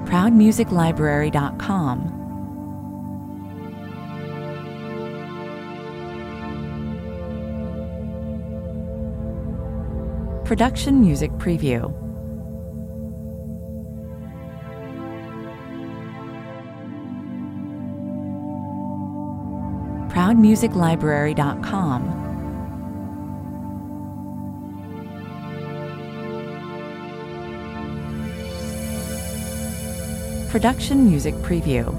ProudMusicLibrary.com. Production Music Preview. ProudMusicLibrary.com. Production Music Preview.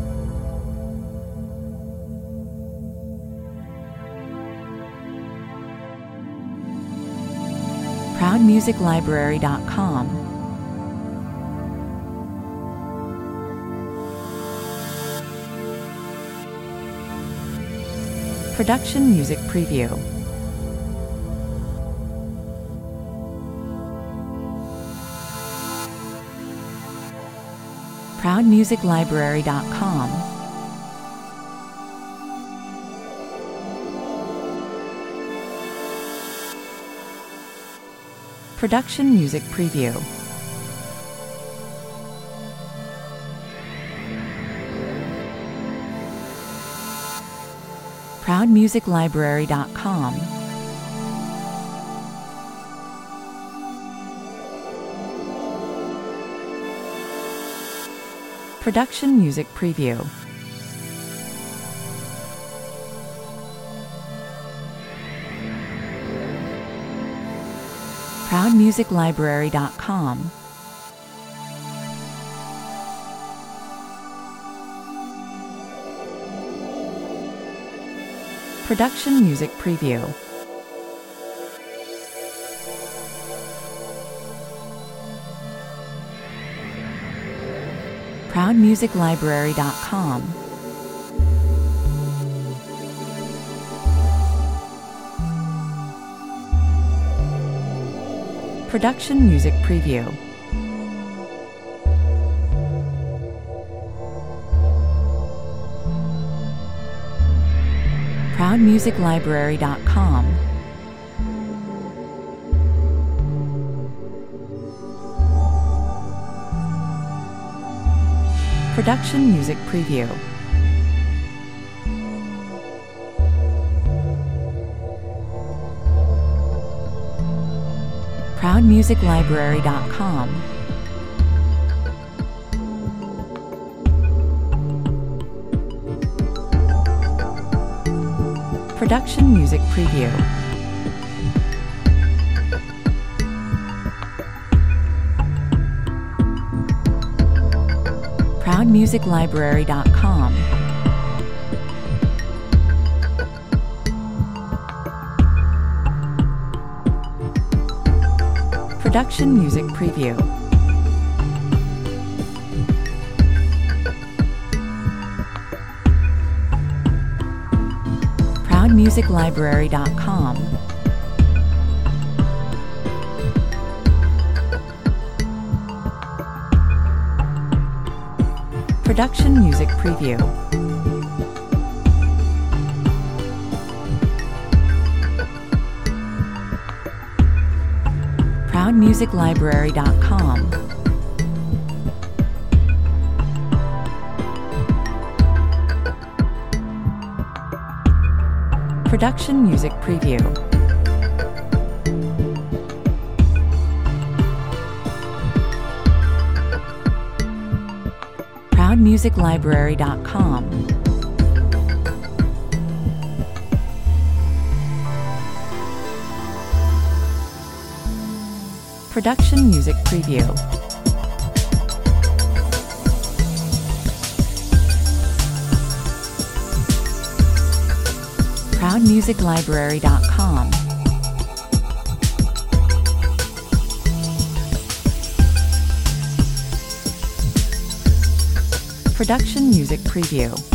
ProudMusicLibrary.com. Production Music Preview. ProudMusicLibrary.com. Production Music Preview. ProudMusicLibrary.com. Production Music Preview. ProudMusicLibrary.com. Production Music Preview. ProudMusicLibrary.com. Production Music Preview. ProudMusicLibrary.com. Production Music Preview. ProudMusicLibrary.com. Production Music Preview. ProudMusicLibrary.com. Production Music Preview. ProudMusicLibrary.com. Production Music Preview. ProudMusicLibrary.com. Production Music Preview. ProudMusicLibrary.com. Production Music Preview. ProudMusicLibrary.com. Production Music Preview.